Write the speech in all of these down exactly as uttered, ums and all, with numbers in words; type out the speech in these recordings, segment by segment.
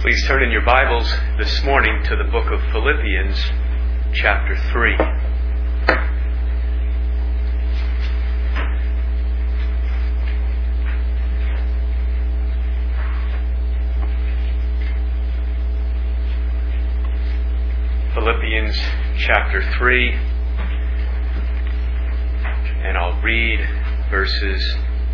Please turn in your Bibles this morning to the book of Philippians, chapter three. Philippians chapter three, and I'll read verses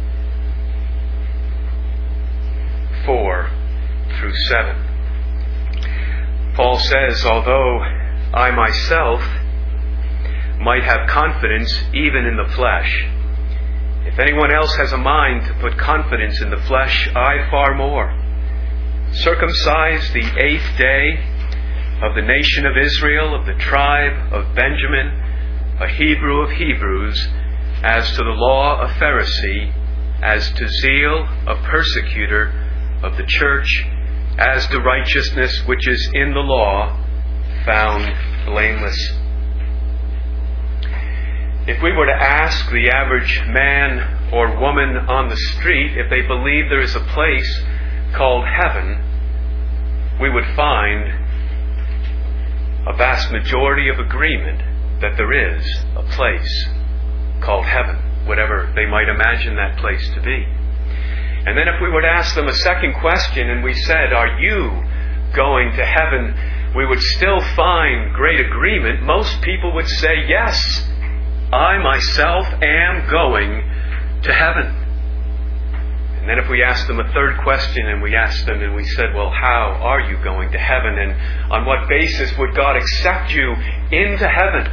four through seven. Paul says, although I myself might have confidence even in the flesh, if anyone else has a mind to put confidence in the flesh, I far more. Circumcised the eighth day, of the nation of Israel, of the tribe of Benjamin, a Hebrew of Hebrews, as to the law a Pharisee, as to zeal a persecutor of the church, as to righteousness which is in the law, found blameless. If we were to ask the average man or woman on the street if they believe there is a place called heaven, we would find a vast majority of agreement that there is a place called heaven, whatever they might imagine that place to be. And then if we were to ask them a second question and we said, are you going to heaven? We would still find great agreement. Most people would say, yes, I myself am going to heaven. And then if we asked them a third question and we asked them and we said, well, how are you going to heaven? And on what basis would God accept you into heaven?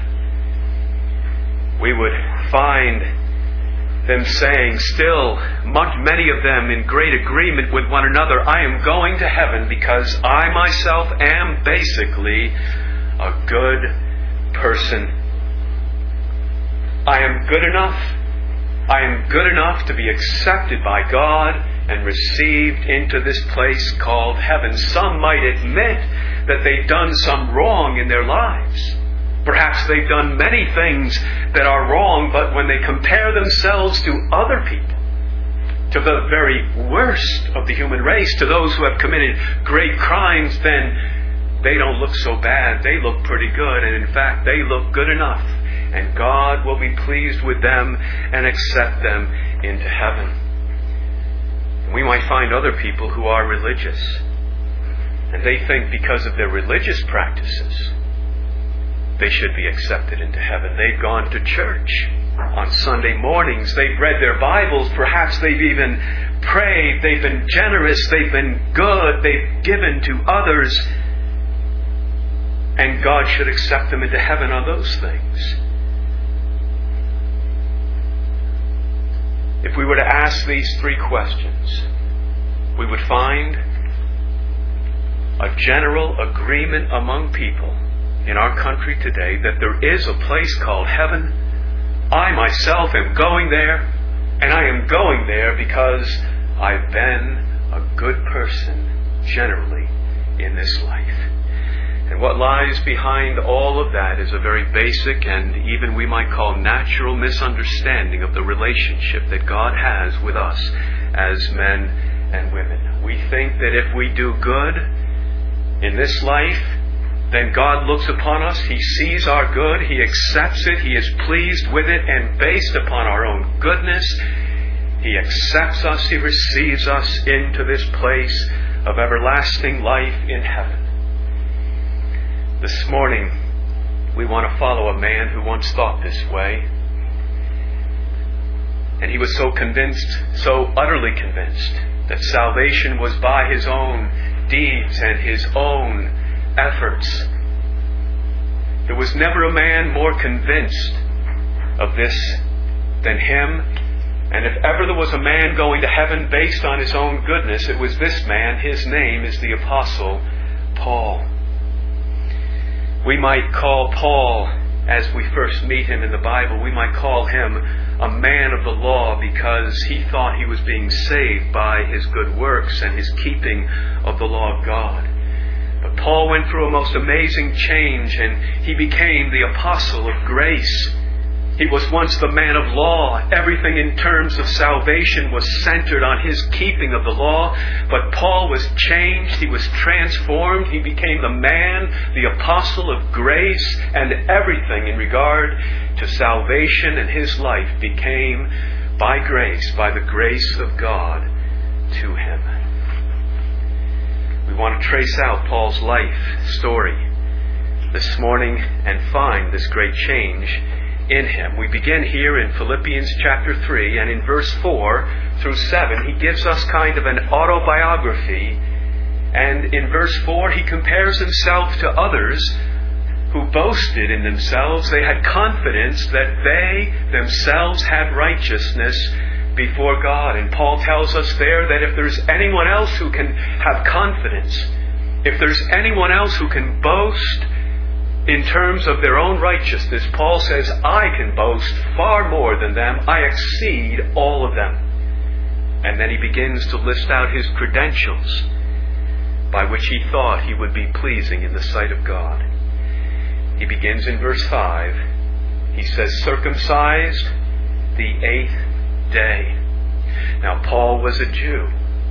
We would find them saying still, much, many of them in great agreement with one another, I am going to heaven because I myself am basically a good person. I am good enough. I am good enough to be accepted by God and received into this place called heaven. Some might admit that they've done some wrong in their lives. Perhaps they've done many things that are wrong, but when they compare themselves to other people, to the very worst of the human race, to those who have committed great crimes, then they don't look so bad. They look pretty good, and in fact, they look good enough. And God will be pleased with them and accept them into heaven. We might find other people who are religious, and they think because of their religious practices, they should be accepted into heaven. They've gone to church on Sunday mornings. They've read their Bibles. Perhaps they've even prayed. They've been generous. They've been good. They've given to others. And God should accept them into heaven on those things. If we were to ask these three questions, we would find a general agreement among people in our country today that there is a place called heaven. I myself am going there, and I am going there because I've been a good person generally in this life. And what lies behind all of that is a very basic and even we might call natural misunderstanding of the relationship that God has with us as men and women. We think that if we do good in this life, then God looks upon us, He sees our good, He accepts it, He is pleased with it, and based upon our own goodness, He accepts us, He receives us into this place of everlasting life in heaven. This morning, we want to follow a man who once thought this way. And he was so convinced, so utterly convinced, that salvation was by his own deeds and his own efforts. There was never a man more convinced of this than him. And if ever there was a man going to heaven based on his own goodness, it was this man. His name is the Apostle Paul. We might call Paul, as we first meet him in the Bible, we might call him a man of the law because he thought he was being saved by his good works and his keeping of the law of God. But Paul went through a most amazing change, and he became the apostle of grace. He was once the man of law. Everything in terms of salvation was centered on his keeping of the law. But Paul was changed. He was transformed. He became the man, the apostle of grace, and everything in regard to salvation in his life became by grace, by the grace of God to him. We want to trace out Paul's life story this morning and find this great change in him. We begin here in Philippians chapter three, and in verse four through seven, he gives us kind of an autobiography. And in verse four, he compares himself to others who boasted in themselves. They had confidence that they themselves had righteousness before God. And Paul tells us there that if there's anyone else who can have confidence, if there's anyone else who can boast in terms of their own righteousness, Paul says, I can boast far more than them. I exceed all of them. And then he begins to list out his credentials by which he thought he would be pleasing in the sight of God. He begins in verse five. He says, circumcised the eighth day. Now, Paul was a Jew.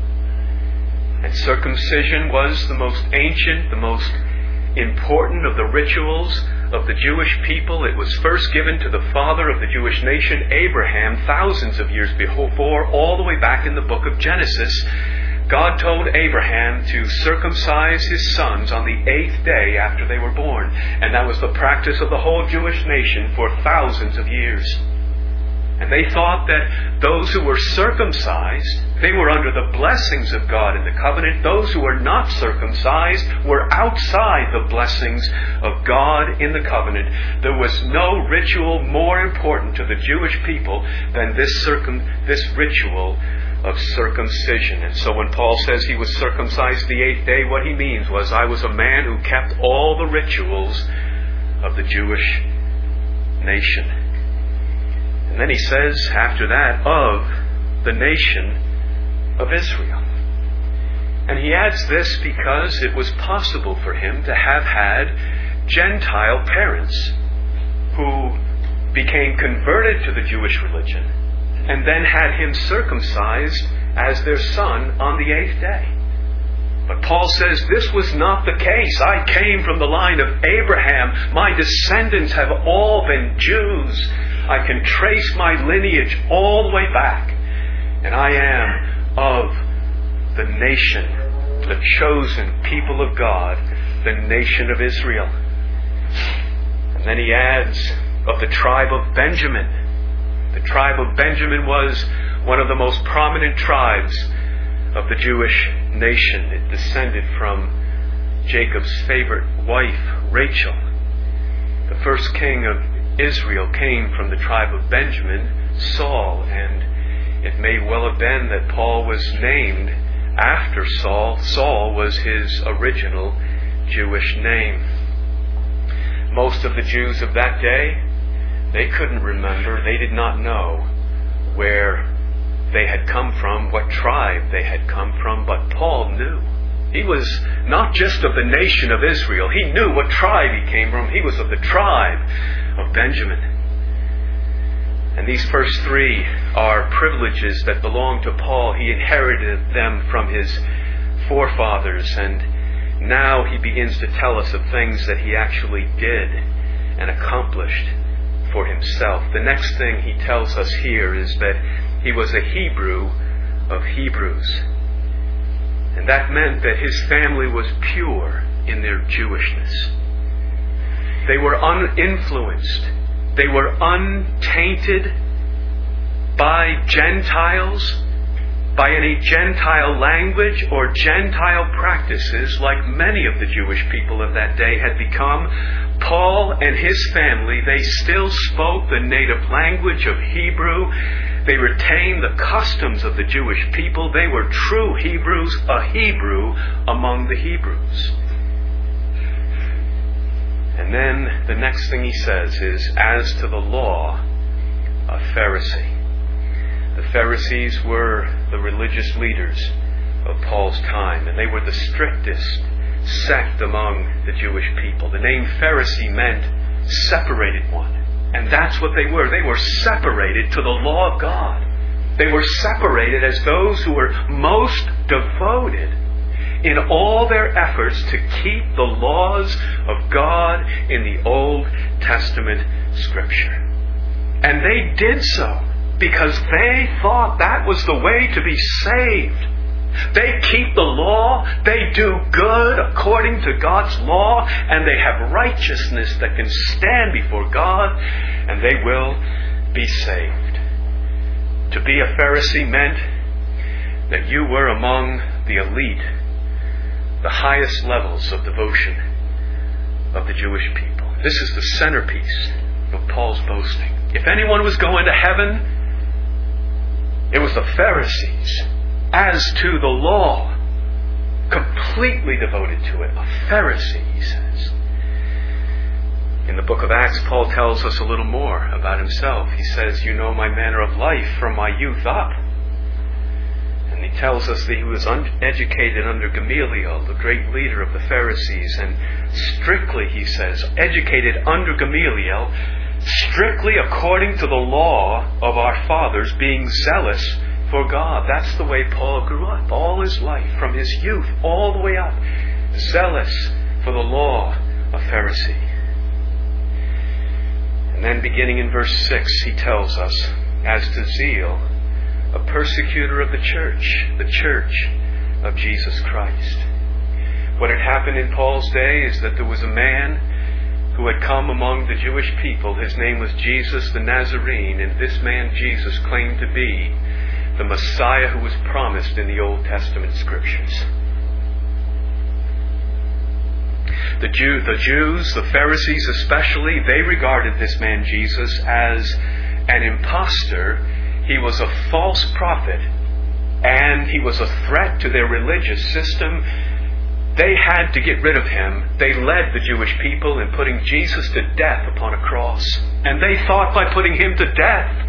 And circumcision was the most ancient, the most important of the rituals of the Jewish people. It was first given to the father of the Jewish nation, Abraham, thousands of years before, all the way back in the book of Genesis. God told Abraham to circumcise his sons on the eighth day after they were born. And that was the practice of the whole Jewish nation for thousands of years. And they thought that those who were circumcised, they were under the blessings of God in the covenant. Those who were not circumcised were outside the blessings of God in the covenant. There was no ritual more important to the Jewish people than this circum this ritual of circumcision. And so when Paul says he was circumcised the eighth day, what he means was, I was a man who kept all the rituals of the Jewish nation. And then he says, after that, of the nation of Israel. And he adds this because it was possible for him to have had Gentile parents who became converted to the Jewish religion and then had him circumcised as their son on the eighth day. But Paul says this was not the case. I came from the line of Abraham. My descendants have all been Jews. I can trace my lineage all the way back. And I am of the nation, the chosen people of God, the nation of Israel. And then he adds, of the tribe of Benjamin. The tribe of Benjamin was one of the most prominent tribes of the Jewish nation. It descended from Jacob's favorite wife, Rachel. The first king of Israel came from the tribe of Benjamin, Saul, and it may well have been that Paul was named after Saul. Saul was his original Jewish name. Most of the Jews of that day, they couldn't remember, they did not know where they had come from, what tribe they had come from, but Paul knew. He was not just of the nation of Israel. He knew what tribe he came from. He was of the tribe of Benjamin. And these first three are privileges that belong to Paul. He inherited them from his forefathers, and now he begins to tell us of things that he actually did and accomplished for himself. The next thing he tells us here is that he was a Hebrew of Hebrews. And that meant that his family was pure in their Jewishness. They were uninfluenced. They were untainted by Gentiles, by any Gentile language or Gentile practices like many of the Jewish people of that day had become. Paul and his family, they still spoke the native language of Hebrew. They retained the customs of the Jewish people. They were true Hebrews, a Hebrew among the Hebrews. And then the next thing he says is, as to the law, a Pharisee. The Pharisees were the religious leaders of Paul's time, and they were the strictest sect among the Jewish people. The name Pharisee meant separated one. And that's what they were. They were separated to the law of God. They were separated as those who were most devoted in all their efforts to keep the laws of God in the Old Testament Scripture. And they did so because they thought that was the way to be saved. They keep the law, they do good according to God's law, and they have righteousness that can stand before God, and they will be saved. To be a Pharisee meant that you were among the elite, the highest levels of devotion of the Jewish people. This is the centerpiece of Paul's boasting. If anyone was going to heaven, it was the Pharisees. As to the law, completely devoted to it. A Pharisee, he says. In the book of Acts, Paul tells us a little more about himself. He says, you know my manner of life from my youth up. And he tells us that he was educated under Gamaliel, the great leader of the Pharisees. And strictly, he says, educated under Gamaliel, strictly according to the law of our fathers, being zealous for God. That's the way Paul grew up all his life, from his youth all the way up. Zealous for the law of Pharisee. And then beginning in verse six, he tells us, as to zeal, a persecutor of the church, the church of Jesus Christ. What had happened in Paul's day is that there was a man who had come among the Jewish people. His name was Jesus the Nazarene, and this man Jesus claimed to be the Messiah who was promised in the Old Testament Scriptures. The, Jew, the Jews, the Pharisees especially, they regarded this man Jesus as an impostor. He was a false prophet, and he was a threat to their religious system. They had to get rid of him. They led the Jewish people in putting Jesus to death upon a cross. And they thought by putting him to death,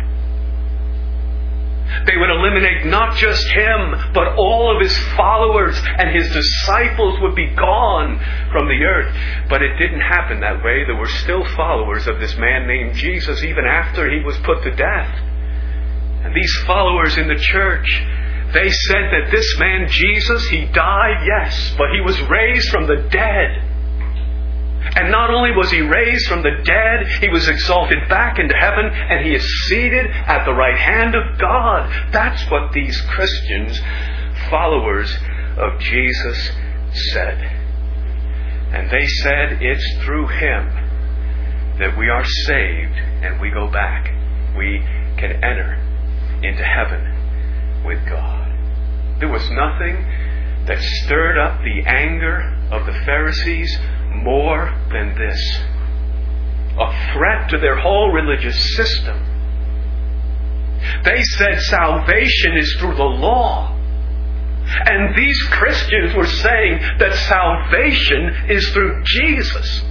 they would eliminate not just him, but all of his followers, and his disciples would be gone from the earth. But it didn't happen that way. There were still followers of this man named Jesus even after he was put to death. And these followers in the church, they said that this man Jesus, he died, yes, but he was raised from the dead. And not only was he raised from the dead, he was exalted back into heaven, and he is seated at the right hand of God. That's what these Christians, followers of Jesus, said. And they said it's through him that we are saved and we go back. We can enter into heaven with God. There was nothing that stirred up the anger of the Pharisees more than this. A threat to their whole religious system. They said salvation is through the law. And these Christians were saying that salvation is through Jesus.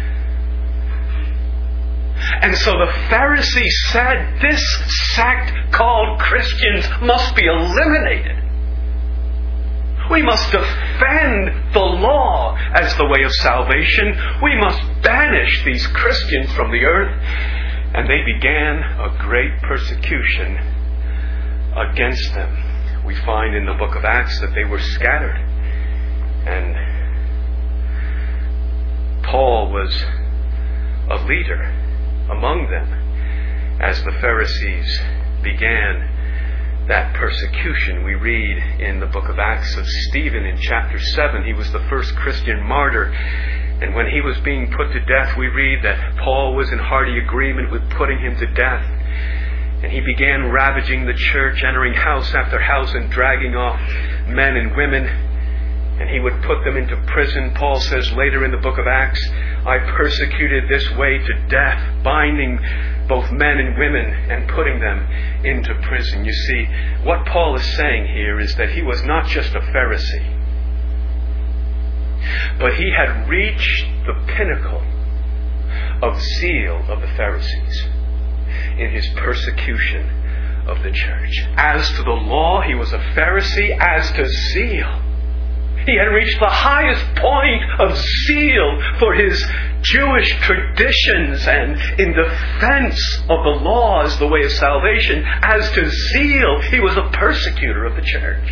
And so the Pharisees said this sect called Christians must be eliminated. We must defend the law as the way of salvation. We must banish these Christians from the earth. And they began a great persecution against them. We find in the book of Acts that they were scattered. And Paul was a leader among them as the Pharisees began that persecution. We read in the book of Acts of Stephen in chapter seven. He was the first Christian martyr. And when he was being put to death, we read that Paul was in hearty agreement with putting him to death. And he began ravaging the church, entering house after house and dragging off men and women. And he would put them into prison. Paul says later in the book of Acts, I persecuted this way to death, binding both men and women and putting them into prison. You see, what Paul is saying here is that he was not just a Pharisee, but he had reached the pinnacle of zeal of the Pharisees in his persecution of the church. As to the law, he was a Pharisee. As to zeal, he had reached the highest point of zeal for his Jewish traditions and in defense of the law as the way of salvation. As to zeal, he was a persecutor of the church.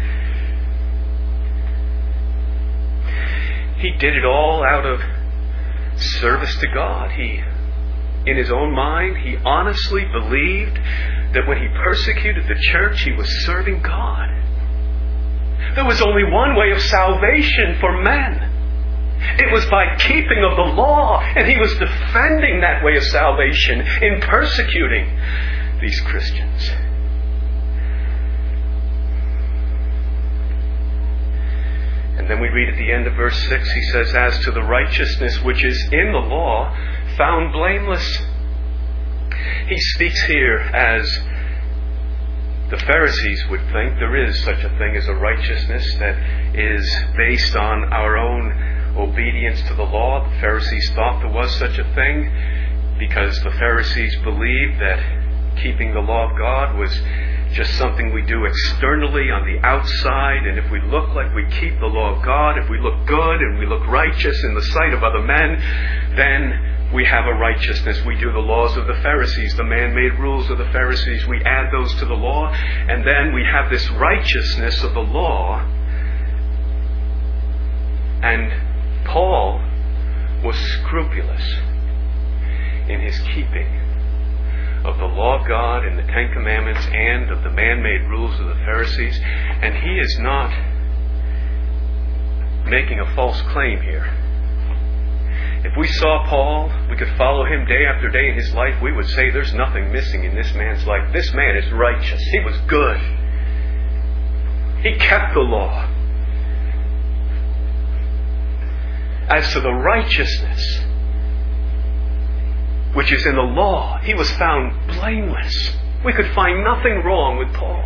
He did it all out of service to God. He, in his own mind, he honestly believed that when he persecuted the church, he was serving God. There was only one way of salvation for men. It was by keeping of the law, and he was defending that way of salvation in persecuting these Christians. And then we read at the end of verse six, he says, as to the righteousness which is in the law, found blameless. He speaks here as the Pharisees would think there is such a thing as a righteousness that is based on our own obedience to the law. The Pharisees thought there was such a thing because the Pharisees believed that keeping the law of God was just something we do externally on the outside, and if we look like we keep the law of God, if we look good and we look righteous in the sight of other men, then we have a righteousness. We do the laws of the Pharisees, the man-made rules of the Pharisees. We add those to the law, and then we have this righteousness of the law. And Paul was scrupulous in his keeping of the law of God and the Ten Commandments and of the man-made rules of the Pharisees. And he is not making a false claim here. If we saw Paul, we could follow him day after day in his life, we would say there's nothing missing in this man's life. This man is righteous. He was good. He kept the law. As to the righteousness which is in the law, he was found blameless. We could find nothing wrong with Paul.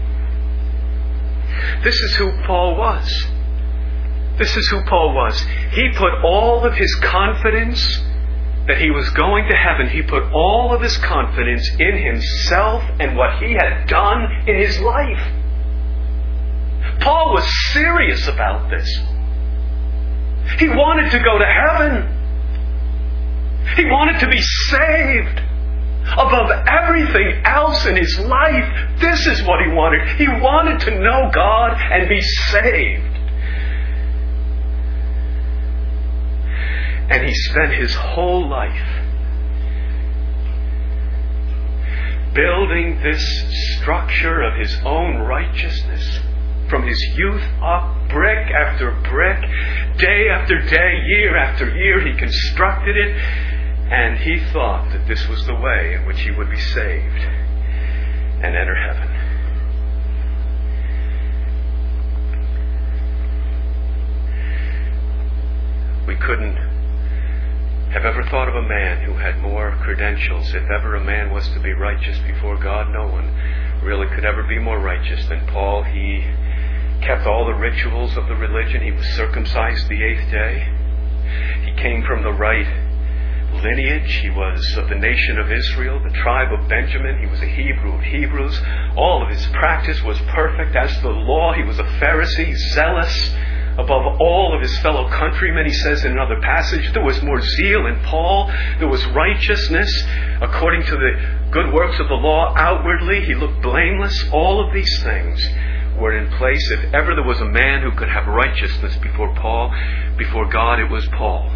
This is who Paul was. This is who Paul was. He put all of his confidence that he was going to heaven, he put all of his confidence in himself and what he had done in his life. Paul was serious about this. He wanted to go to heaven. He wanted to be saved. Above everything else in his life, this is what he wanted. He wanted to know God and be saved. And he spent his whole life building this structure of his own righteousness. From his youth up, brick after brick, day after day, year after year, he constructed it. And he thought that this was the way in which he would be saved and enter heaven. We couldn't have ever thought of a man who had more credentials. If ever a man was to be righteous before God, no one really could ever be more righteous than Paul. He kept all the rituals of the religion. He was circumcised the eighth day. He came from the right lineage. He was of the nation of Israel, the tribe of Benjamin. He was a Hebrew of Hebrews. All of his practice was perfect. As to the law, he was a Pharisee, zealous above all of his fellow countrymen. He says in another passage, there was more zeal in Paul. There was righteousness according to the good works of the law. Outwardly, he looked blameless. All of these things were in place. If ever there was a man who could have righteousness before Paul, before God, it was Paul.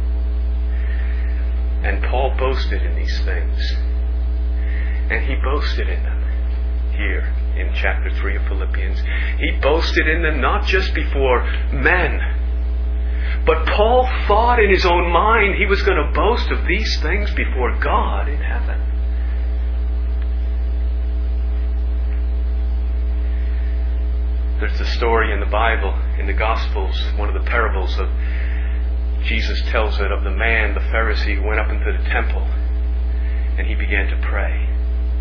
And Paul boasted in these things. And he boasted in them here in chapter three of Philippians. He boasted in them not just before men, but Paul thought in his own mind he was going to boast of these things before God in heaven. There's a story in the Bible, in the Gospels, one of the parables of Jesus tells it of the man, the Pharisee, who went up into the temple and he began to pray.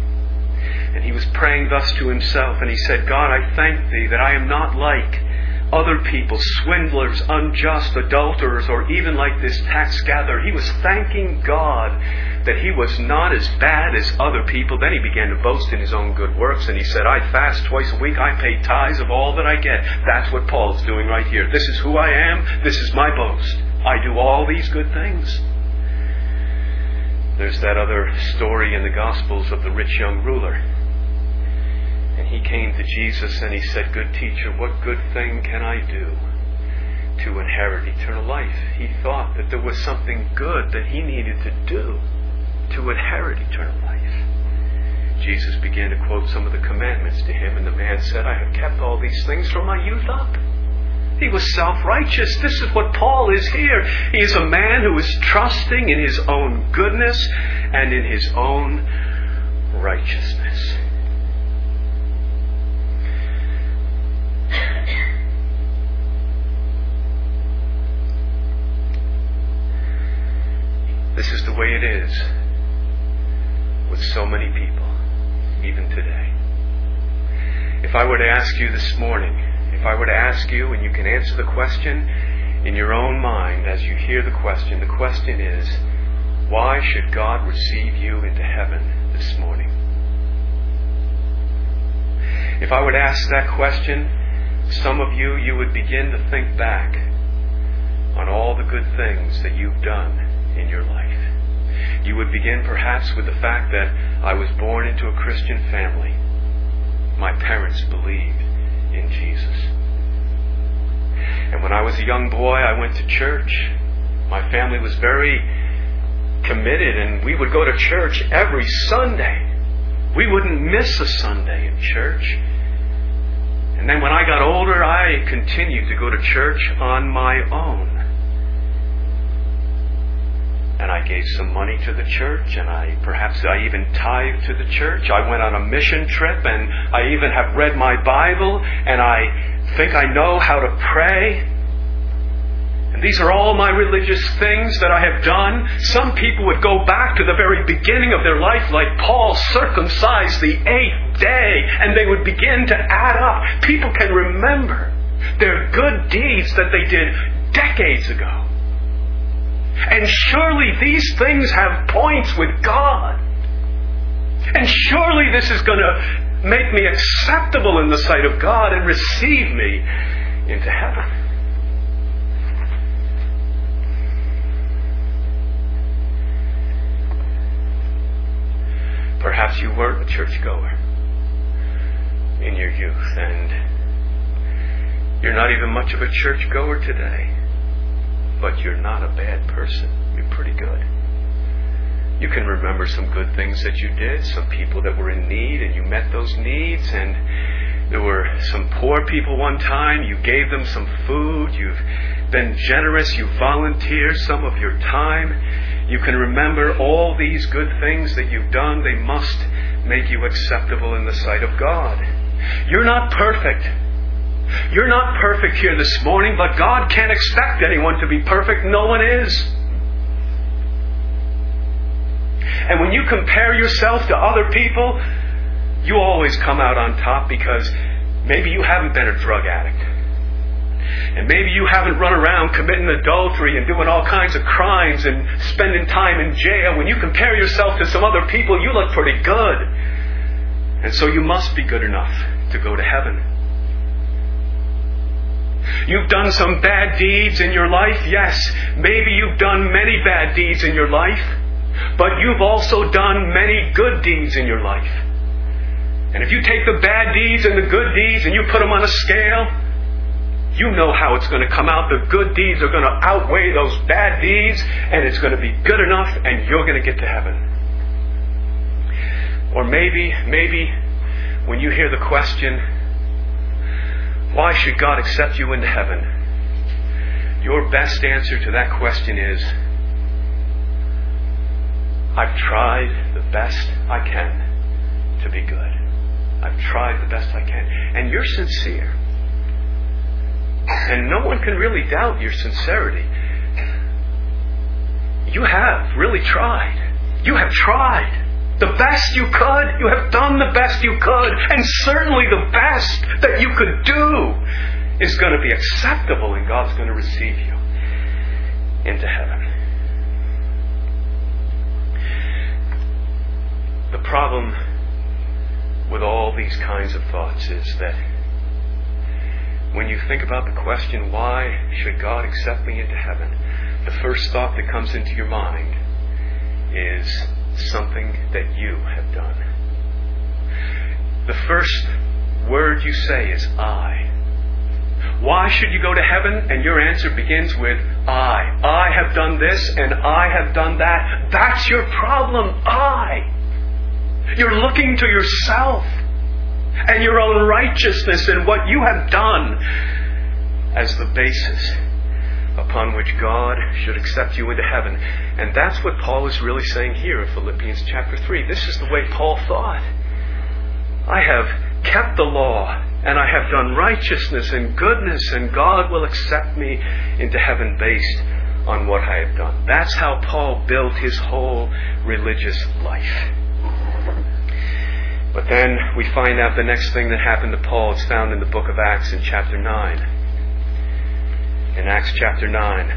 And he was praying thus to himself, and he said, God, I thank thee that I am not like other people, swindlers, unjust, adulterers, or even like this tax gatherer. He was thanking God that he was not as bad as other people. Then he began to boast in his own good works, and he said, I fast twice a week, I pay tithes of all that I get. That's what Paul's doing right here. This is who I am, this is my boast. I do all these good things. There's that other story in the Gospels of the rich young ruler. And he came to Jesus and he said, Good teacher, what good thing can I do to inherit eternal life? He thought that there was something good that he needed to do to inherit eternal life. Jesus began to quote some of the commandments to him, and the man said, I have kept all these things from my youth up. He was self-righteous. This is what Paul is here. He is a man who is trusting in his own goodness and in his own righteousness. This is the way it is with so many people, even today. If I were to ask you this morning, if I were to ask you, and you can answer the question in your own mind as you hear the question, the question is, why should God receive you into heaven this morning? If I were to ask that question, some of you, you would begin to think back on all the good things that you've done in your life. You would begin perhaps with the fact that I was born into a Christian family. My parents believed in Jesus. And when I was a young boy, I went to church. My family was very committed, and we would go to church every Sunday. We wouldn't miss a Sunday in church. And then when I got older, I continued to go to church on my own. And I gave some money to the church, and I perhaps I even tithed to the church. I went on a mission trip, and I even have read my Bible, and I think I know how to pray. And these are all my religious things that I have done. Some people would go back to the very beginning of their life, like Paul circumcised the eighth day, and they would begin to add up. People can remember their good deeds that they did decades ago. And surely these things have points with God. And surely this is going to make me acceptable in the sight of God and receive me into heaven. Perhaps you were a churchgoer in your youth, and you're not even much of a churchgoer today. But you're not a bad person. You're pretty good. You can remember some good things that you did, some people that were in need, and you met those needs, and there were some poor people one time. You gave them some food. You've been generous. You volunteered some of your time. You can remember all these good things that you've done. They must make you acceptable in the sight of God. You're not perfect. You're not perfect here this morning, but God can't expect anyone to be perfect. No one is. And when you compare yourself to other people, you always come out on top, because maybe you haven't been a drug addict. And maybe you haven't run around committing adultery and doing all kinds of crimes and spending time in jail. When you compare yourself to some other people, you look pretty good. And so you must be good enough to go to heaven. You've done some bad deeds in your life, yes. Maybe you've done many bad deeds in your life, but you've also done many good deeds in your life. And if you take the bad deeds and the good deeds and you put them on a scale, you know how it's going to come out. The good deeds are going to outweigh those bad deeds, and it's going to be good enough, and you're going to get to heaven. Or maybe, maybe when you hear the question, why should God accept you into heaven? Your best answer to that question is, I've tried the best I can to be good. I've tried the best I can. And you're sincere. And no one can really doubt your sincerity. You have really tried. You have tried. The best you could. You have done the best you could. And certainly the best that you could do is going to be acceptable, and God's going to receive you into heaven. The problem with all these kinds of thoughts is that when you think about the question, why should God accept me into heaven, the first thought that comes into your mind is something that you have done. The first word you say is I. Why should you go to heaven? And your answer begins with I. I have done this and I have done that. That's your problem. I. You're looking to yourself and your own righteousness and what you have done as the basis upon which God should accept you into heaven. And that's what Paul is really saying here in Philippians chapter three. This is the way Paul thought. I have kept the law, and I have done righteousness and goodness, and God will accept me into heaven based on what I have done. That's how Paul built his whole religious life. But then we find out the next thing that happened to Paul. It's found in the book of Acts in chapter nine. In Acts chapter nine.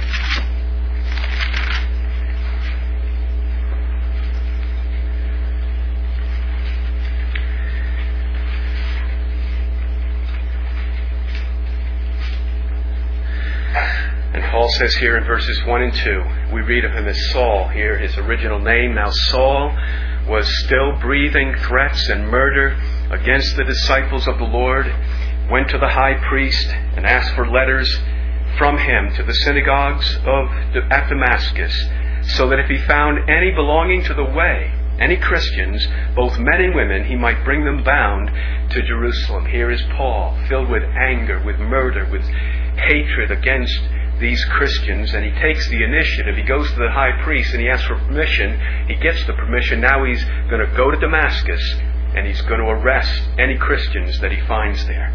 And Paul says here in verses one and two, we read of him as Saul, here his original name. Now Saul was still breathing threats and murder against the disciples of the Lord, went to the high priest and asked for letters from him to the synagogues of at Damascus, so that if he found any belonging to the way, any Christians, both men and women, he might bring them bound to Jerusalem. Here is Paul, filled with anger, with murder, with hatred against these Christians, and he takes the initiative. He goes to the high priest and he asks for permission. He gets the permission. Now he's going to go to Damascus and he's going to arrest any Christians that he finds there.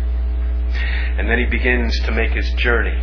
And then he begins to make his journey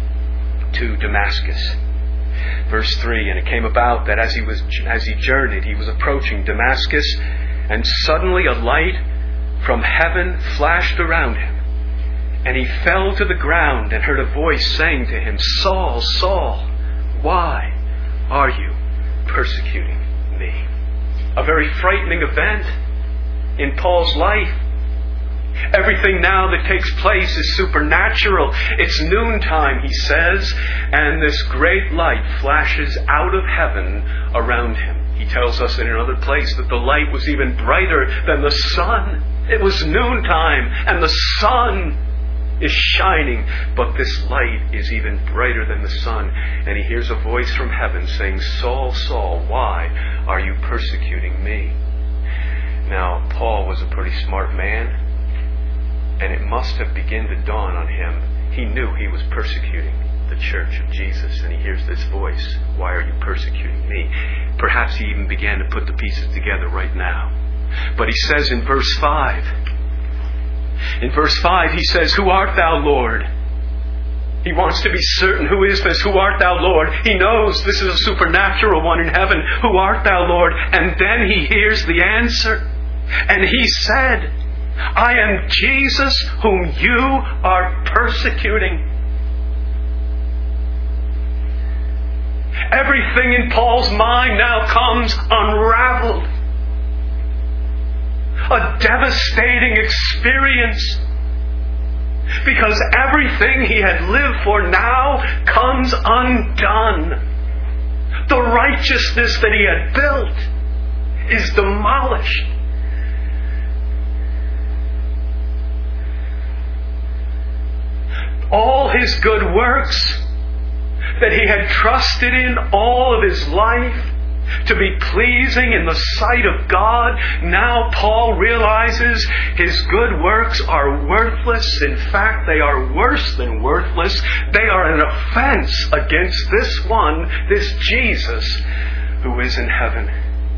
to Damascus. Verse three, and it came about that as he was as he journeyed, he was approaching Damascus, and suddenly a light from heaven flashed around him. And he fell to the ground and heard a voice saying to him, Saul, Saul, why are you persecuting me? A very frightening event in Paul's life. Everything now that takes place is supernatural. It's noontime, he says, and this great light flashes out of heaven around him. He tells us in another place that the light was even brighter than the sun. It was noontime, and the sun is shining, but this light is even brighter than the sun. And he hears a voice from heaven saying, Saul, Saul, why are you persecuting me? Now, Paul was a pretty smart man, and it must have begun to dawn on him. He knew he was persecuting the church of Jesus, and he hears this voice, why are you persecuting me? Perhaps he even began to put the pieces together right now. But he says in verse five, In verse five he says, Who art thou, Lord? He wants to be certain. Who is this? Who art thou, Lord? He knows this is a supernatural one in heaven. Who art thou, Lord? And then he hears the answer. And he said, I am Jesus whom you are persecuting. Everything in Paul's mind now comes unraveled. A devastating experience, because everything he had lived for now comes undone. The righteousness that he had built is demolished. All his good works that he had trusted in all of his life to be pleasing in the sight of God, now Paul realizes his good works are worthless. In fact, they are worse than worthless. They are an offense against this one, this Jesus, who is in heaven.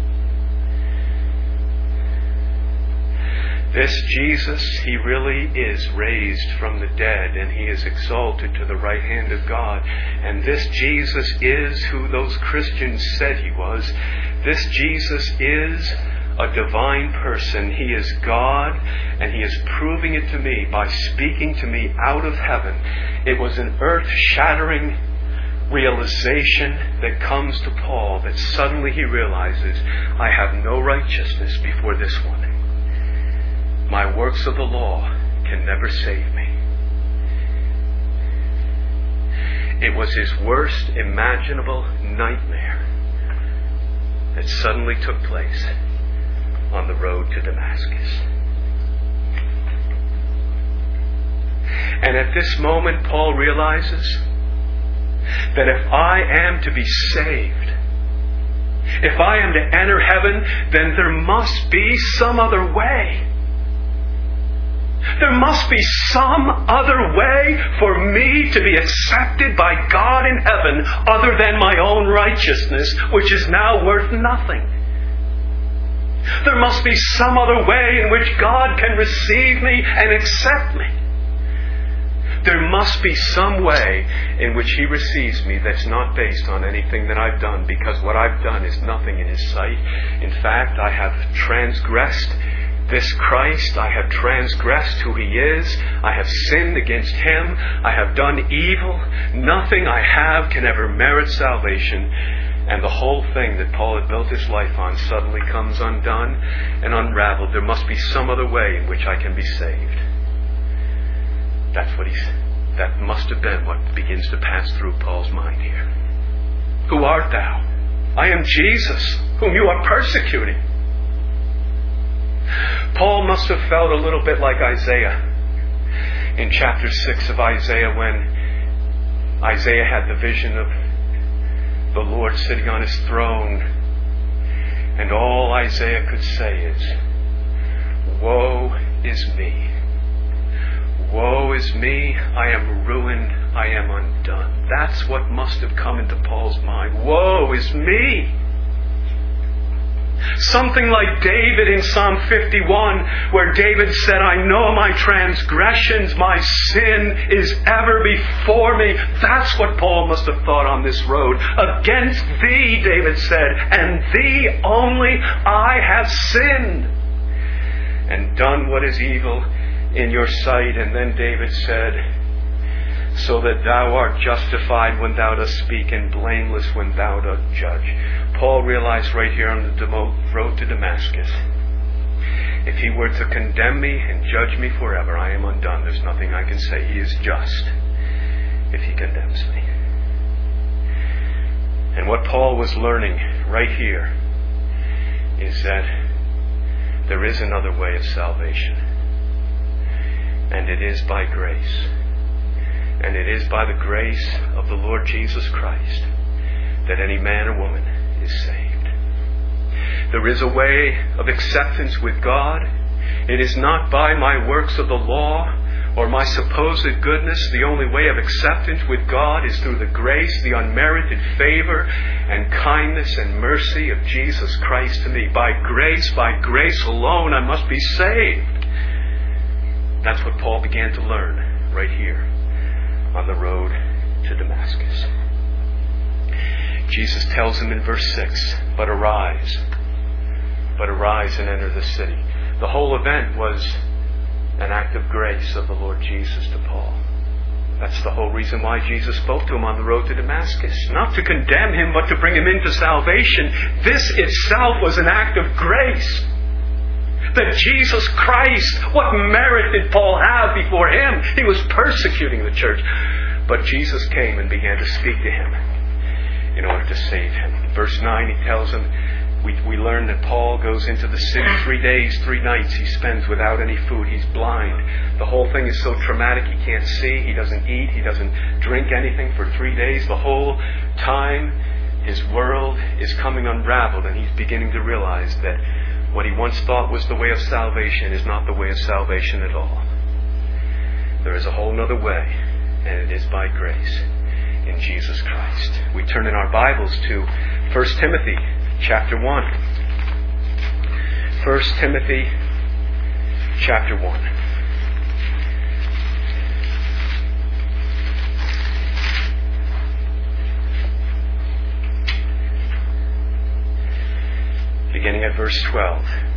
This Jesus, he really is raised from the dead, and he is exalted to the right hand of God. And this Jesus is who those Christians said he was. This Jesus is a divine person. He is God, and He is proving it to me by speaking to me out of heaven. It was an earth-shattering realization that comes to Paul, that suddenly he realizes, I have no righteousness before this one. My works of the law can never save me. It was his worst imaginable nightmare that suddenly took place on the road to Damascus. And at this moment, Paul realizes that if I am to be saved, if I am to enter heaven, then there must be some other way. There must be some other way for me to be accepted by God in heaven other than my own righteousness, which is now worth nothing. There must be some other way in which God can receive me and accept me. There must be some way in which He receives me that's not based on anything that I've done, because what I've done is nothing in His sight. In fact, I have transgressed this Christ. I have transgressed who He is. I have sinned against Him. I have done evil. Nothing I have can ever merit salvation. And the whole thing that Paul had built his life on suddenly comes undone and unraveled. There must be some other way in which I can be saved. That's what he's, that must have been what begins to pass through Paul's mind here. Who art thou? I am Jesus, whom you are persecuting. Paul must have felt a little bit like Isaiah in chapter six of Isaiah, when Isaiah had the vision of the Lord sitting on His throne, and all Isaiah could say is, woe is me. Woe is me, I am ruined, I am undone. That's what must have come into Paul's mind. Woe is me! Something like David in Psalm fifty-one, where David said, I know my transgressions, my sin is ever before me. That's what Paul must have thought on this road. Against thee, David said, and thee only I have sinned, and done what is evil in your sight. And then David said, so that thou art justified when thou dost speak, and blameless when thou dost judge. Paul realized right here on the road to Damascus, if he were to condemn me and judge me forever, I am undone. There's nothing I can say. He is just if he condemns me. And what Paul was learning right here is that there is another way of salvation. And it is by grace. And it is by the grace of the Lord Jesus Christ that any man or woman is saved. There is a way of acceptance with God. It is not by my works of the law or my supposed goodness. The only way of acceptance with God is through the grace, the unmerited favor and kindness and mercy of Jesus Christ to me. By grace, by grace alone, I must be saved. That's what Paul began to learn right here on the road to Damascus. Jesus tells him in verse six, but arise, but arise and enter the city. The whole event was an act of grace of the Lord Jesus to Paul. That's the whole reason why Jesus spoke to him on the road to Damascus. Not to condemn him, but to bring him into salvation. This itself was an act of grace. That Jesus Christ, what merit did Paul have before him? He was persecuting the church. But Jesus came and began to speak to him in order to save him. In verse nine, he tells him, we, we learn that Paul goes into the city three days, three nights he spends without any food. He's blind. The whole thing is so traumatic, he can't see, he doesn't eat, he doesn't drink anything for three days. The whole time his world is coming unraveled, and he's beginning to realize that what he once thought was the way of salvation is not the way of salvation at all. There is a whole other way, and it is by grace in Jesus Christ. We turn in our Bibles to First Timothy chapter one. First Timothy chapter one. Beginning at verse twelve.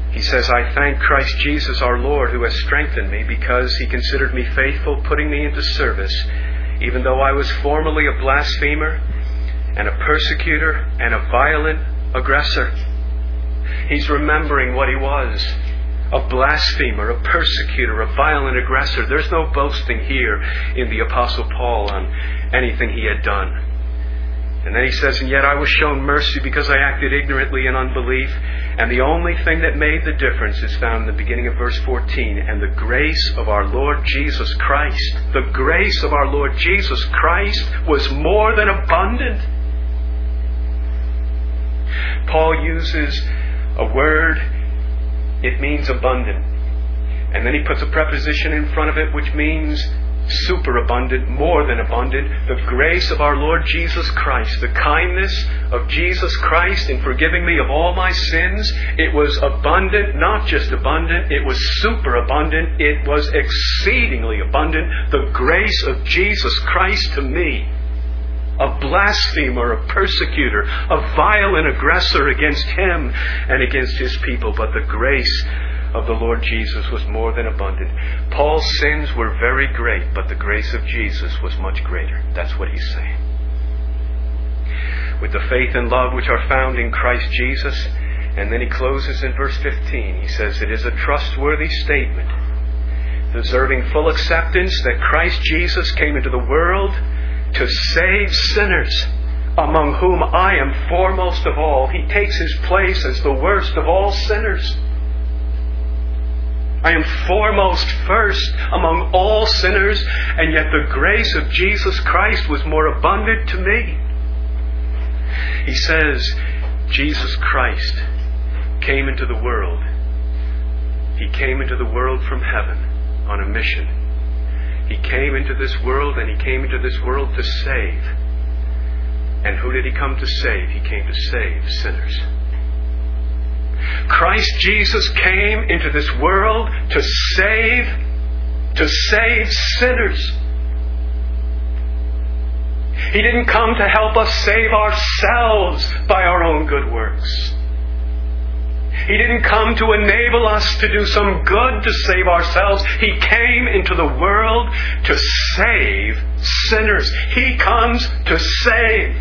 He says, I thank Christ Jesus our Lord, who has strengthened me, because he considered me faithful, putting me into service, even though I was formerly a blasphemer and a persecutor and a violent aggressor. He's remembering what he was. A blasphemer, a persecutor, a violent aggressor. There's no boasting here in the Apostle Paul on anything he had done. And then he says, and yet I was shown mercy because I acted ignorantly in unbelief. And the only thing that made the difference is found in the beginning of verse fourteen. And the grace of our Lord Jesus Christ, the grace of our Lord Jesus Christ was more than abundant. Paul uses a word, it means abundant. And then he puts a preposition in front of it which means superabundant, more than abundant. The grace of our Lord Jesus Christ, the kindness of Jesus Christ in forgiving me of all my sins, it was abundant, not just abundant, it was superabundant, it was exceedingly abundant. The grace of Jesus Christ to me, a blasphemer, a persecutor, a violent aggressor against him and against his people, but the grace of the Lord Jesus was more than abundant. Paul's sins were very great, but the grace of Jesus was much greater. That's what he's saying. With the faith and love which are found in Christ Jesus, and then he closes in verse fifteen. He says, it is a trustworthy statement, deserving full acceptance, that Christ Jesus came into the world to save sinners, among whom I am foremost of all. He takes his place as the worst of all sinners. I am foremost, first among all sinners, and yet the grace of Jesus Christ was more abundant to me. He says, Jesus Christ came into the world. He came into the world from heaven on a mission. He came into this world, and he came into this world to save. And who did he come to save? He came to save sinners. Christ Jesus came into this world to save, to save sinners. He didn't come to help us save ourselves by our own good works. He didn't come to enable us to do some good to save ourselves. He came into the world to save sinners. He comes to save.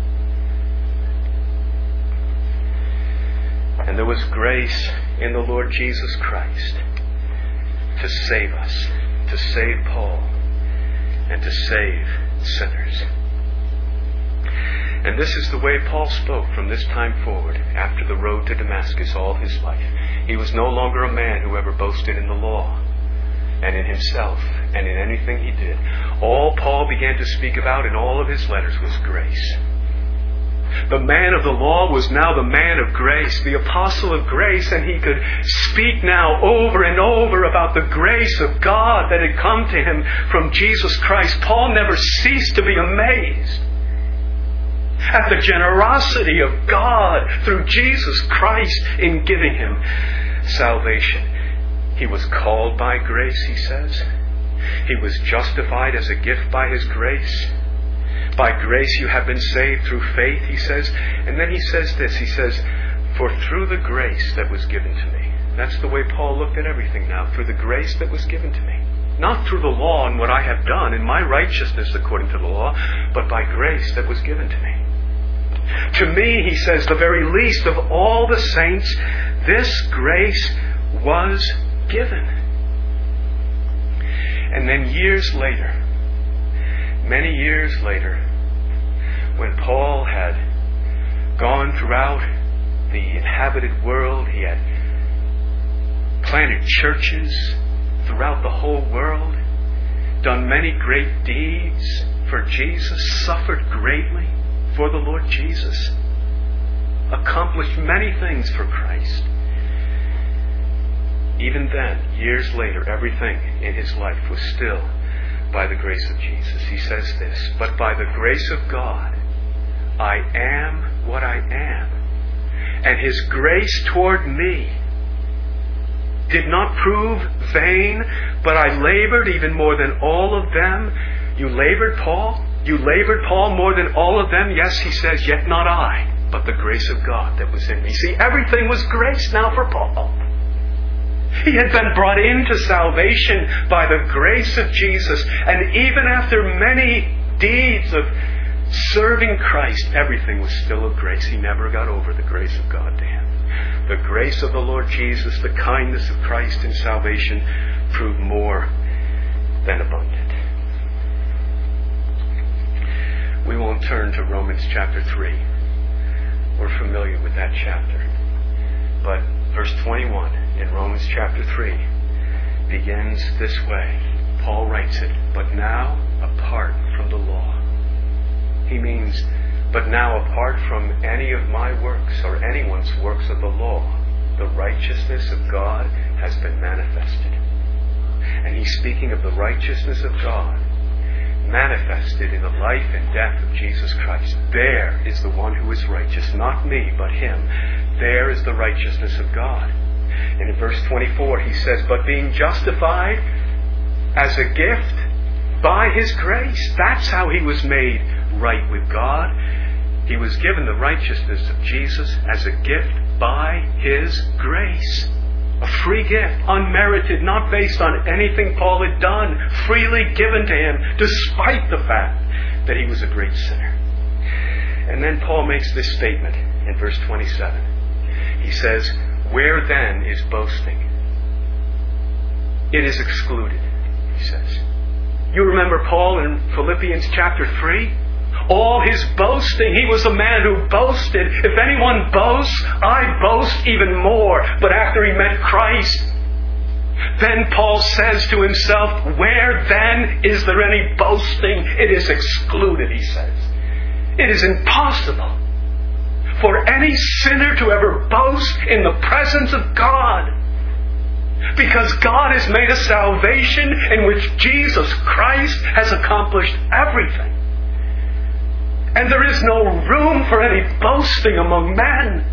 And there was grace in the Lord Jesus Christ to save us, to save Paul, and to save sinners. And this is the way Paul spoke from this time forward, after the road to Damascus, all his life. He was no longer a man who ever boasted in the law and in himself and in anything he did. All Paul began to speak about in all of his letters was grace. The man of the law was now the man of grace, the apostle of grace, and he could speak now over and over about the grace of God that had come to him from Jesus Christ. Paul never ceased to be amazed at the generosity of God through Jesus Christ in giving him salvation. He was called by grace, he says. He was justified as a gift by his grace. By grace you have been saved through faith, he says. And then he says this, he says, for through the grace that was given to me. That's the way Paul looked at everything now, through the grace that was given to me. Not through the law and what I have done in my righteousness according to the law, but by grace that was given to me. To me, he says, the very least of all the saints, this grace was given. And then years later, many years later, when Paul had gone throughout the inhabited world, he had planted churches throughout the whole world, done many great deeds for Jesus, suffered greatly for the Lord Jesus, accomplished many things for Christ. Even then, years later, everything in his life was still by the grace of Jesus. He says this, but by the grace of God, I am what I am. And his grace toward me did not prove vain, but I labored even more than all of them. You labored, Paul? You labored, Paul, more than all of them? Yes, he says, yet not I, but the grace of God that was in me. See, everything was grace now for Paul. He had been brought into salvation by the grace of Jesus. And even after many deeds of serving Christ, everything was still of grace. He never got over the grace of God to him. The grace of the Lord Jesus, the kindness of Christ in salvation, proved more than abundant. We won't turn to Romans chapter three. We're familiar with that chapter. But verse twenty-one in Romans chapter three begins this way. Paul writes it, but now apart from the law. He means, but now apart from any of my works or anyone's works of the law, the righteousness of God has been manifested. And he's speaking of the righteousness of God manifested in the life and death of Jesus Christ. There is the one who is righteous, not me, but him. There is the righteousness of God. And in verse twenty-four he says, but being justified as a gift by his grace. That's how he was made right with God. He was given the righteousness of Jesus as a gift by his grace. A free gift, unmerited, not based on anything Paul had done, freely given to him, despite the fact that he was a great sinner. And then Paul makes this statement in verse twenty-seven. He says, where then is boasting? It is excluded, he says. You remember Paul in Philippians chapter three? All his boasting, he was a man who boasted. If anyone boasts, I boast even more. But after he met Christ, then Paul says to himself, where then is there any boasting? It is excluded, he says. It is impossible for any sinner to ever boast in the presence of God. Because God has made a salvation in which Jesus Christ has accomplished everything. And there is no room for any boasting among men.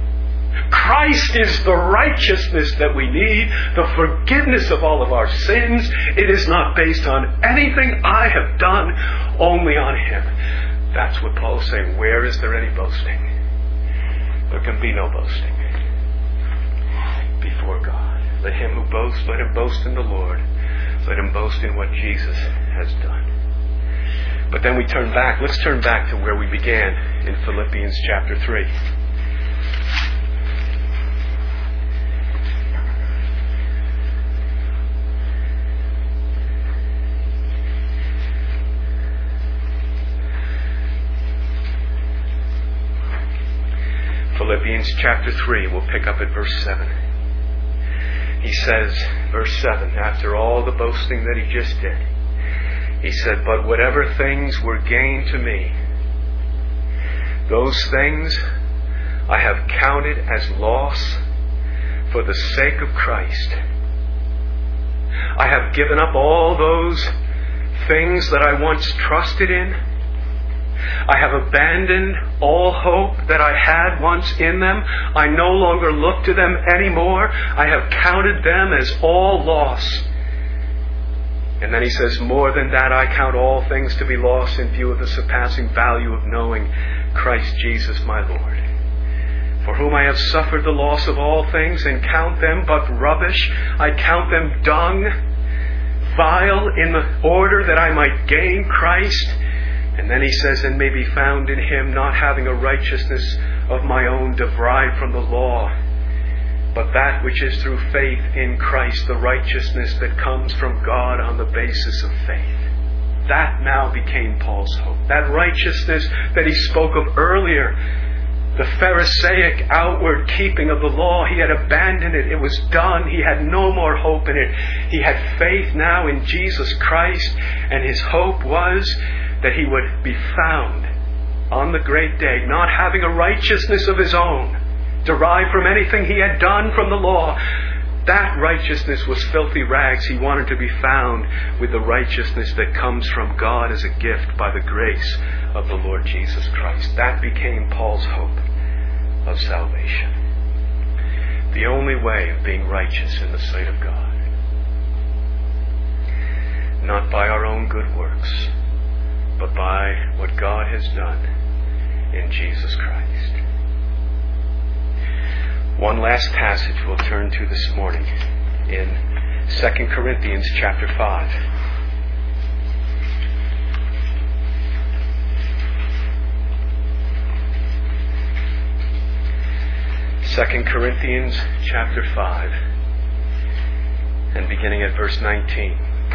Christ is the righteousness that we need, the forgiveness of all of our sins. It is not based on anything I have done, only on him. That's what Paul is saying. Where is there any boasting? There can be no boasting before God. Let him who boasts, let him boast in the Lord. Let him boast in what Jesus has done. But then we turn back. Let's turn back to where we began in Philippians chapter three. Philippians chapter three, we'll pick up at verse seven. He says, verse seven, after all the boasting that he just did, he said, but whatever things were gain to me, those things I have counted as loss for the sake of Christ. I have given up all those things that I once trusted in. I have abandoned all hope that I had once in them. I no longer look to them anymore. I have counted them as all loss. And then he says, more than that, I count all things to be lost in view of the surpassing value of knowing Christ Jesus my Lord, for whom I have suffered the loss of all things and count them but rubbish. I count them dung, vile, in the order that I might gain Christ. And then he says, and may be found in him, not having a righteousness of my own derived from the law, but that which is through faith in Christ, the righteousness that comes from God on the basis of faith. That now became Paul's hope. That righteousness that he spoke of earlier, the Pharisaic outward keeping of the law, he had abandoned it. It was done. He had no more hope in it. He had faith now in Jesus Christ, and his hope was that he would be found on the great day, not having a righteousness of his own, derived from anything he had done from the law. That righteousness was filthy rags. He wanted to be found with the righteousness that comes from God as a gift by the grace of the Lord Jesus Christ. That became Paul's hope of salvation. The only way of being righteous in the sight of God. Not by our own good works, but by what God has done in Jesus Christ. One last passage we'll turn to this morning in Second Corinthians chapter five. Second Corinthians chapter five, and beginning at verse nineteen.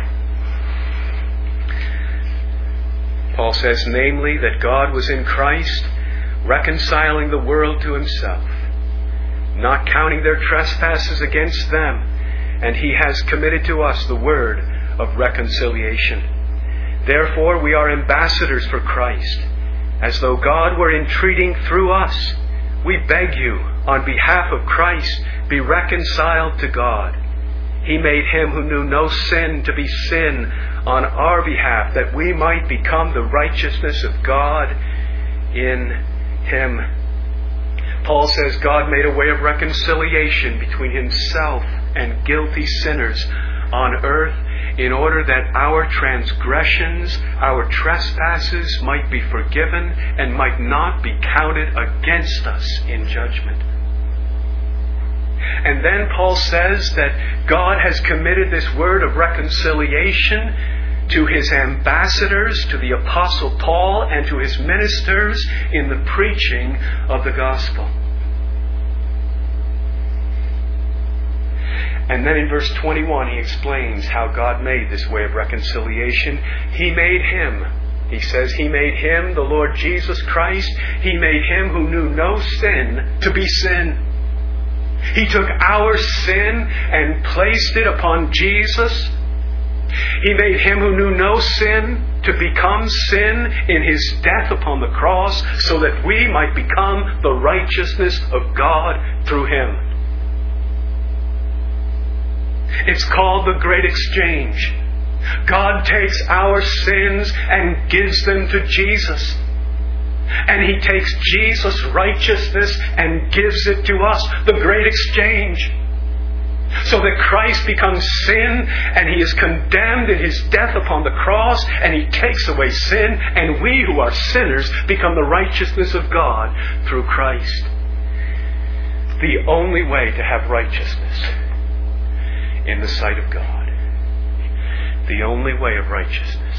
Paul says, namely, that God was in Christ, reconciling the world to himself, not counting their trespasses against them, and he has committed to us the word of reconciliation. Therefore we are ambassadors for Christ, as though God were entreating through us. We beg you, on behalf of Christ, be reconciled to God. He made him who knew no sin to be sin on our behalf, that we might become the righteousness of God in him. Paul says God made a way of reconciliation between himself and guilty sinners on earth in order that our transgressions, our trespasses might be forgiven and might not be counted against us in judgment. And then Paul says that God has committed this word of reconciliation to his ambassadors, to the Apostle Paul, and to his ministers in the preaching of the gospel. And then in verse twenty-one he explains how God made this way of reconciliation. He made him, he says, he made him, the Lord Jesus Christ, he made him who knew no sin to be sin. He took our sin and placed it upon Jesus. He made him who knew no sin to become sin in his death upon the cross, so that we might become the righteousness of God through him. It's called the Great Exchange. God takes our sins and gives them to Jesus. And he takes Jesus' righteousness and gives it to us. The Great Exchange. So that Christ becomes sin, and he is condemned in his death upon the cross, and he takes away sin, and we who are sinners become the righteousness of God through Christ. The only way to have righteousness in the sight of God. The only way of righteousness.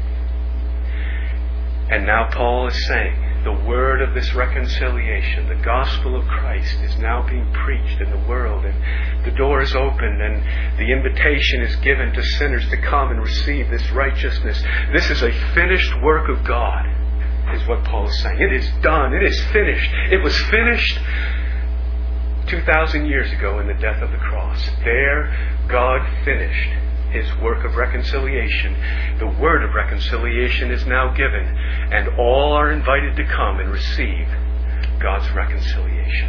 And now Paul is saying, the word of this reconciliation, the gospel of Christ, is now being preached in the world, and the door is opened, and the invitation is given to sinners to come and receive this righteousness. This is a finished work of God, is what Paul is saying. It is done. It is finished. It was finished two thousand years ago in the death of the cross. There, God finished his work of reconciliation. The word of reconciliation is now given, and all are invited to come and receive God's reconciliation.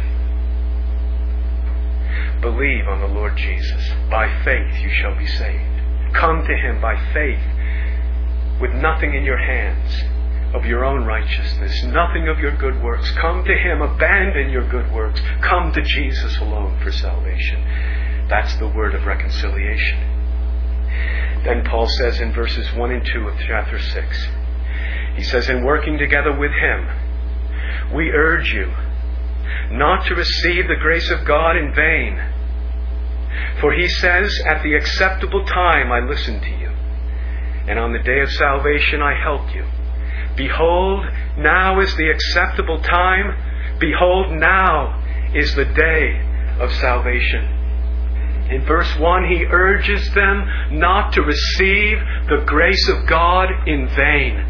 Believe on the Lord Jesus. By faith you shall be saved. Come to him by faith, with nothing in your hands of your own righteousness, nothing of your good works. Come to him, abandon your good works. Come to Jesus alone for salvation. That's the word of reconciliation. Then Paul says in verses one and two of chapter six, he says, in working together with him, we urge you not to receive the grace of God in vain. For he says, at the acceptable time I listened to you, and on the day of salvation I helped you. Behold, now is the acceptable time. Behold, now is the day of salvation. In verse one, he urges them not to receive the grace of God in vain.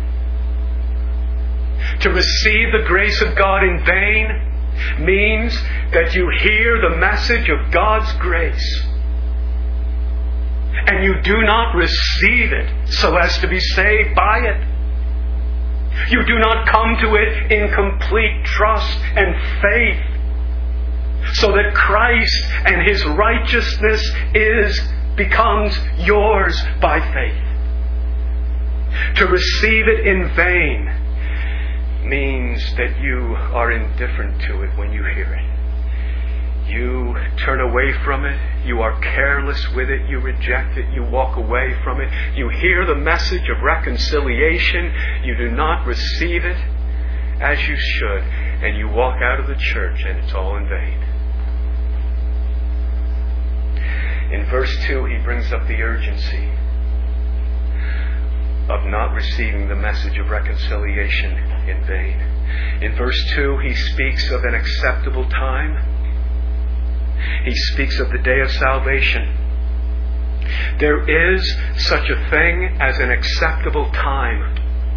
To receive the grace of God in vain means that you hear the message of God's grace, and you do not receive it so as to be saved by it. You do not come to it in complete trust and faith, so that Christ and his righteousness is becomes yours by faith. To receive it in vain means that you are indifferent to it when you hear it. You turn away from it. You are careless with it. You reject it. You walk away from it. You hear the message of reconciliation. You do not receive it as you should. And you walk out of the church and it's all in vain. In verse two, he brings up the urgency of not receiving the message of reconciliation in vain. In verse two, he speaks of an acceptable time. He speaks of the day of salvation. There is such a thing as an acceptable time.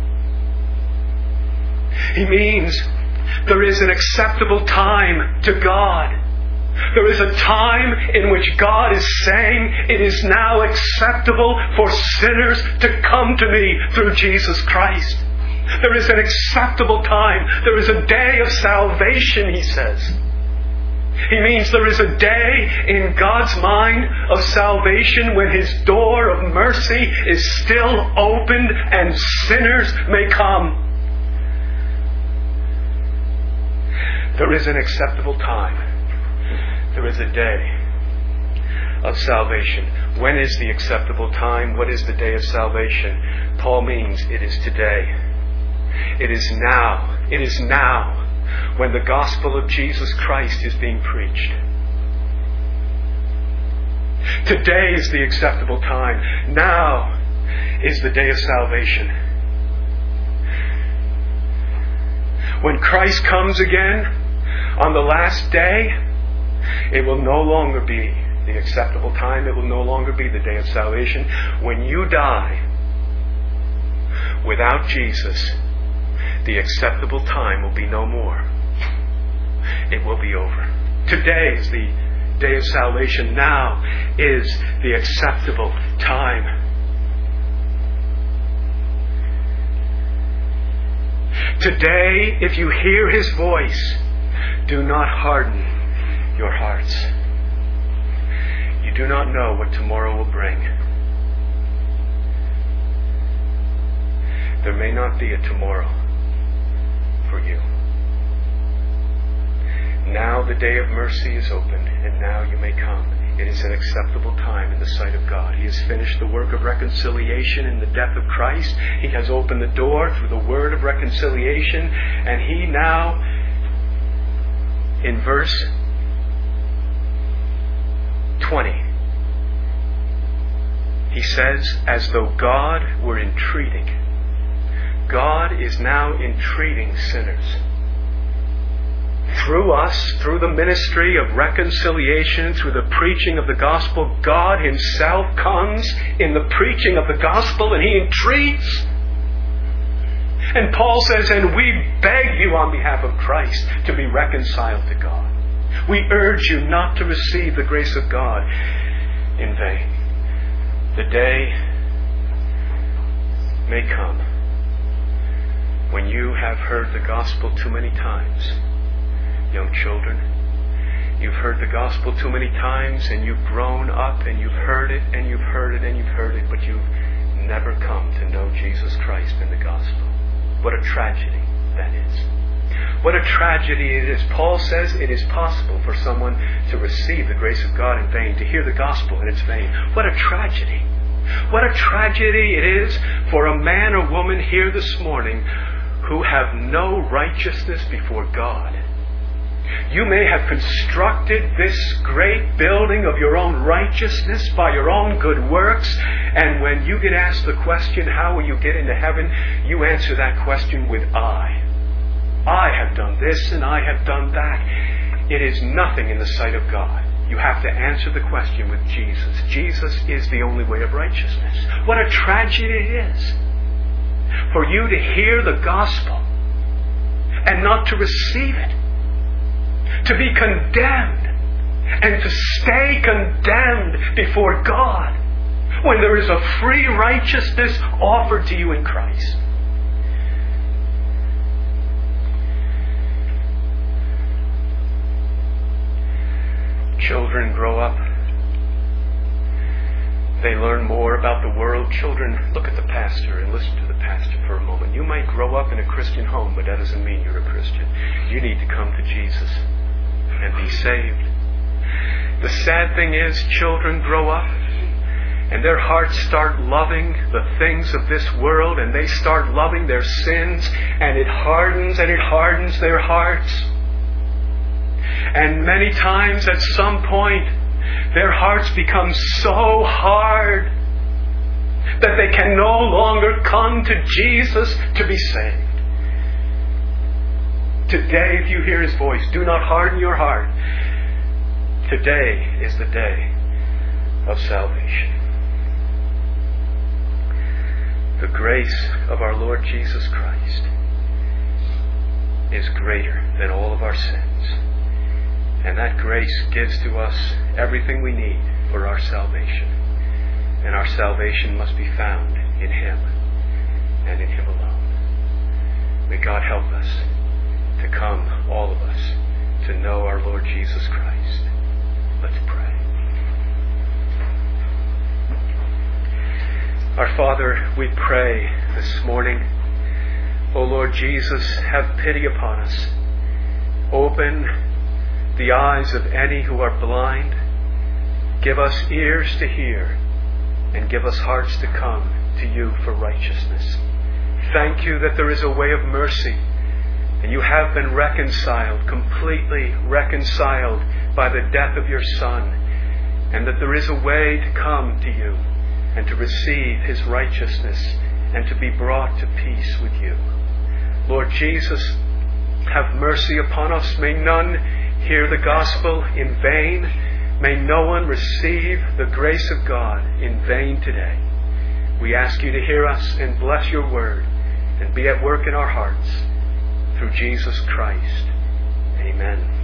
He means there is an acceptable time to God. There is a time in which God is saying it is now acceptable for sinners to come to me through Jesus Christ. There is an acceptable time. There is a day of salvation, he says. He means there is a day in God's mind of salvation when His door of mercy is still opened and sinners may come. There is an acceptable time. There is a day of salvation. When is the acceptable time? What is the day of salvation? Paul means it is today. It is now. It is now when the gospel of Jesus Christ is being preached. Today is the acceptable time. Now is the day of salvation. When Christ comes again on the last day, it will no longer be the acceptable time. It will no longer be the day of salvation. When you die without Jesus, the acceptable time will be no more. It will be over. Today is the day of salvation. Now is the acceptable time. Today, if you hear His voice, do not harden your hearts. You do not know what tomorrow will bring. There may not be a tomorrow for you. Now the day of mercy is opened, and now you may come. It is an acceptable time in the sight of God. He has finished the work of reconciliation in the death of Christ. He has opened the door through the word of reconciliation, and He now, in verse twenty, he says, as though God were entreating. God is now entreating sinners. Through us, through the ministry of reconciliation, through the preaching of the gospel, God Himself comes in the preaching of the gospel and He entreats. And Paul says, and we beg you on behalf of Christ to be reconciled to God. We urge you not to receive the grace of God in vain. The day may come when you have heard the gospel too many times. Young children, you've heard the gospel too many times, and you've grown up and you've heard it and you've heard it and you've heard it, but you've never come to know Jesus Christ in the gospel. What a tragedy that is. What a tragedy it is. Paul says it is possible for someone to receive the grace of God in vain, to hear the gospel in its vain. What a tragedy. What a tragedy it is for a man or woman here this morning who have no righteousness before God. You may have constructed this great building of your own righteousness by your own good works, and when you get asked the question, how will you get into heaven, you answer that question with I. I have done this and I have done that. It is nothing in the sight of God. You have to answer the question with Jesus. Jesus is the only way of righteousness. What a tragedy it is for you to hear the gospel and not to receive it. To be condemned and to stay condemned before God when there is a free righteousness offered to you in Christ. Children grow up. They learn more about the world. Children, look at the pastor and listen to the pastor for a moment. You might grow up in a Christian home, but that doesn't mean you're a Christian. You need to come to Jesus and be saved. The sad thing is, children grow up and their hearts start loving the things of this world, and they start loving their sins, and it hardens and it hardens their hearts. And many times at some point their hearts become so hard that they can no longer come to Jesus to be saved. Today, if you hear His voice, do not harden your heart. Today is the day of salvation. The grace of our Lord Jesus Christ is greater than all of our sins. And that grace gives to us everything we need for our salvation. And our salvation must be found in Him and in Him alone. May God help us to come, all of us, to know our Lord Jesus Christ. Let's pray. Our Father, we pray this morning, O Lord Jesus, have pity upon us. Open the eyes of any who are blind. Give us ears to hear, and give us hearts to come to you for righteousness. Thank you that there is a way of mercy, and you have been reconciled, completely reconciled by the death of your Son, and that there is a way to come to you and to receive His righteousness and to be brought to peace with you. Lord Jesus, have mercy upon us. May none hear the gospel in vain. May no one receive the grace of God in vain today. We ask you to hear us and bless your word and be at work in our hearts. Through Jesus Christ. Amen.